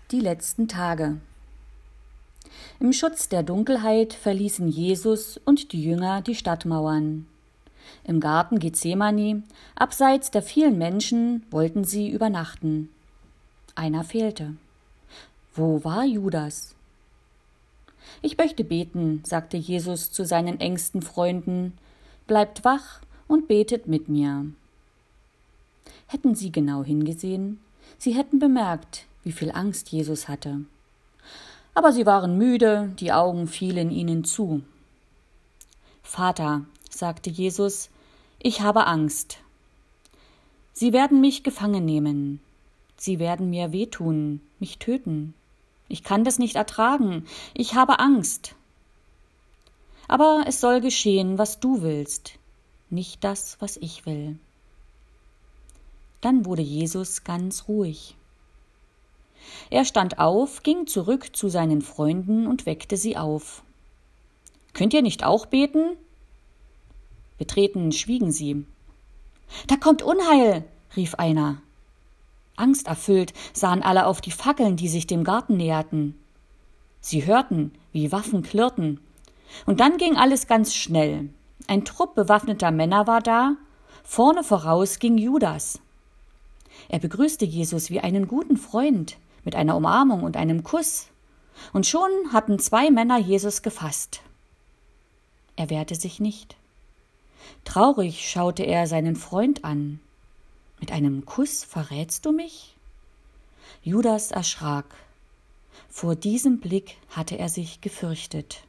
Die letzten Tage. Im Schutz der Dunkelheit verließen Jesus und die Jünger die Stadtmauern. Im Garten Gethsemane, abseits der vielen Menschen, wollten sie übernachten. Einer fehlte. Wo war Judas? »Ich möchte beten«, sagte Jesus zu seinen engsten Freunden. »Bleibt wach und betet mit mir.« Hätten sie genau hingesehen, sie hätten bemerkt, wie viel Angst Jesus hatte. Aber sie waren müde, die Augen fielen ihnen zu. »Vater«, sagte Jesus, »ich habe Angst. Sie werden mich gefangen nehmen. Sie werden mir wehtun, mich töten. Ich kann das nicht ertragen. Ich habe Angst. Aber es soll geschehen, was du willst, nicht das, was ich will.« Dann wurde Jesus ganz ruhig. Er stand auf, ging zurück zu seinen Freunden und weckte sie auf. »Könnt ihr nicht auch beten?« Betreten schwiegen sie. »Da kommt Unheil«, rief einer. Angsterfüllt sahen alle auf die Fackeln, die sich dem Garten näherten. Sie hörten, wie Waffen klirrten. Und dann ging alles ganz schnell. Ein Trupp bewaffneter Männer war da, vorne voraus ging Judas. Er begrüßte Jesus wie einen guten Freund, mit einer Umarmung und einem Kuss. Und schon hatten 2 Männer Jesus gefasst. Er wehrte sich nicht. Traurig schaute er seinen Freund an. »Mit einem Kuss verrätst du mich?« Judas erschrak. Vor diesem Blick hatte er sich gefürchtet.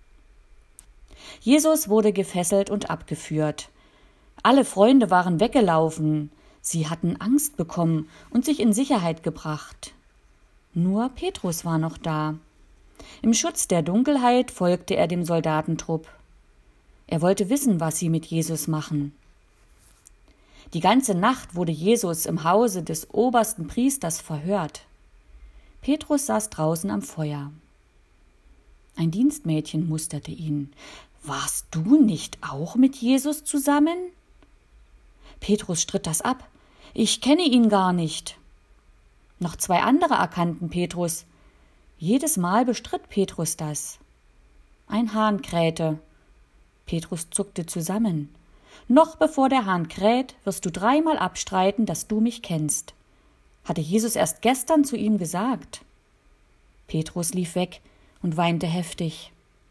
Jesus wurde gefesselt und abgeführt. Alle Freunde waren weggelaufen. Sie hatten Angst bekommen und sich in Sicherheit gebracht. Nur Petrus war noch da. Im Schutz der Dunkelheit folgte er dem Soldatentrupp. Er wollte wissen, was sie mit Jesus machen. Die ganze Nacht wurde Jesus im Hause des obersten Priesters verhört. Petrus saß draußen am Feuer. Ein Dienstmädchen musterte ihn. »Warst du nicht auch mit Jesus zusammen?« Petrus stritt das ab. »Ich kenne ihn gar nicht.« Noch 2 andere erkannten Petrus. Jedes Mal bestritt Petrus das. Ein Hahn krähte. Petrus zuckte zusammen. »Noch bevor der Hahn kräht, wirst du 3-mal abstreiten, dass du mich kennst«, hatte Jesus erst gestern zu ihm gesagt. Petrus lief weg und weinte heftig.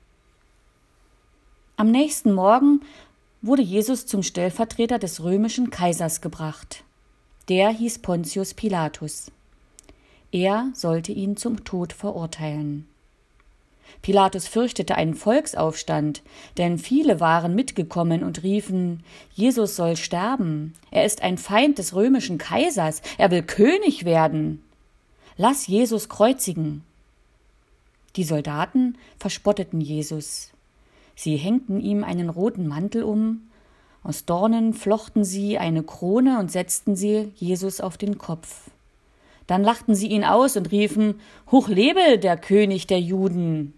Am nächsten Morgen wurde Jesus zum Stellvertreter des römischen Kaisers gebracht. Der hieß Pontius Pilatus. Er sollte ihn zum Tod verurteilen. Pilatus fürchtete einen Volksaufstand, denn viele waren mitgekommen und riefen, Jesus soll sterben, er ist ein Feind des römischen Kaisers, er will König werden. Lass Jesus kreuzigen. Die Soldaten verspotteten Jesus. Sie hängten ihm einen roten Mantel um, aus Dornen flochten sie eine Krone und setzten sie Jesus auf den Kopf. Dann lachten sie ihn aus und riefen, »Hoch lebe der König der Juden!«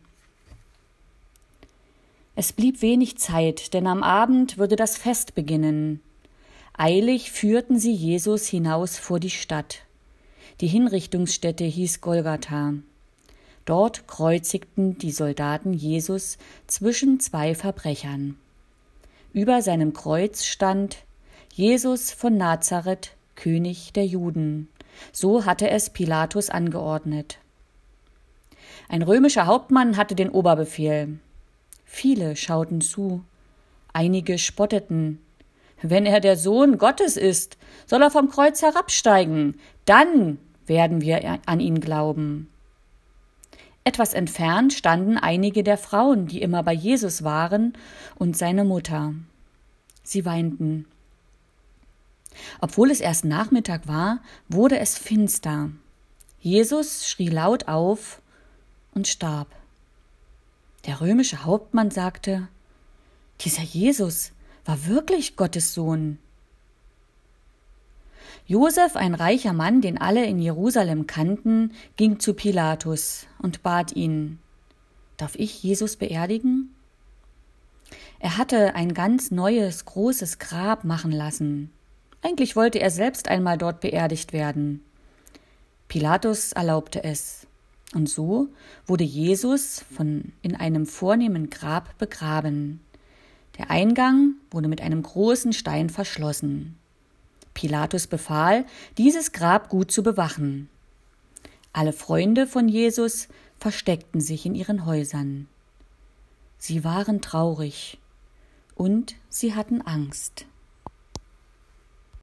Es blieb wenig Zeit, denn am Abend würde das Fest beginnen. Eilig führten sie Jesus hinaus vor die Stadt. Die Hinrichtungsstätte hieß Golgatha. Dort kreuzigten die Soldaten Jesus zwischen 2 Verbrechern. Über seinem Kreuz stand »Jesus von Nazareth, König der Juden«. So hatte es Pilatus angeordnet. Ein römischer Hauptmann hatte den Oberbefehl. Viele schauten zu. Einige spotteten. »Wenn er der Sohn Gottes ist, soll er vom Kreuz herabsteigen. Dann werden wir an ihn glauben.« Etwas entfernt standen einige der Frauen, die immer bei Jesus waren, und seine Mutter. Sie weinten. Obwohl es erst Nachmittag war, wurde es finster. Jesus schrie laut auf und starb. Der römische Hauptmann sagte, »Dieser Jesus war wirklich Gottes Sohn.« Josef, ein reicher Mann, den alle in Jerusalem kannten, ging zu Pilatus und bat ihn, »Darf ich Jesus beerdigen?« Er hatte ein ganz neues, großes Grab machen lassen. Eigentlich wollte er selbst einmal dort beerdigt werden. Pilatus erlaubte es. Und so wurde Jesus in einem vornehmen Grab begraben. Der Eingang wurde mit einem großen Stein verschlossen. Pilatus befahl, dieses Grab gut zu bewachen. Alle Freunde von Jesus versteckten sich in ihren Häusern. Sie waren traurig und sie hatten Angst.